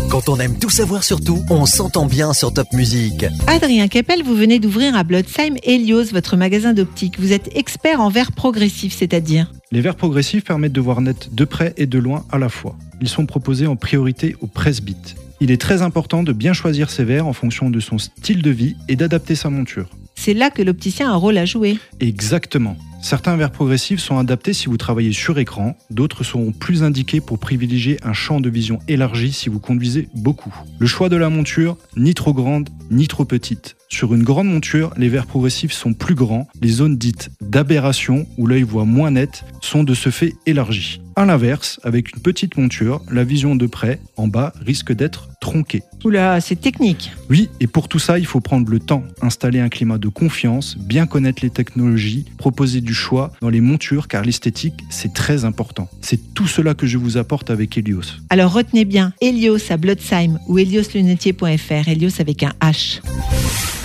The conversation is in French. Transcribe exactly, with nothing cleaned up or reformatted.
Quand on aime tout savoir sur tout, on s'entend bien sur Top Music. Adrien Keppel, vous venez d'ouvrir à Blotzheim Helios, votre magasin d'optique. Vous êtes expert en verre progressif, c'est-à-dire ? Les verres progressifs permettent de voir net de près et de loin à la fois. Ils sont proposés en priorité au presse-bit. Il est très important de bien choisir ses verres en fonction de son style de vie et d'adapter sa monture. C'est là que l'opticien a un rôle à jouer. Exactement. Certains verres progressifs sont adaptés si vous travaillez sur écran, d'autres seront plus indiqués pour privilégier un champ de vision élargi si vous conduisez beaucoup. Le choix de la monture, ni trop grande, ni trop petite. Sur une grande monture, les verres progressifs sont plus grands, les zones dites d'aberration, où l'œil voit moins net, sont de ce fait élargies. A l'inverse, avec une petite monture, la vision de près, en bas, risque d'être tronquée. Oula, c'est technique. Oui, et pour tout ça, il faut prendre le temps, installer un climat de confiance, bien connaître les technologies, proposer du choix dans les montures, car l'esthétique, c'est très important. C'est tout cela que je vous apporte avec Helios. Alors retenez bien, Helios à Blotzheim ou helios lunetier point f r, Helios avec un H.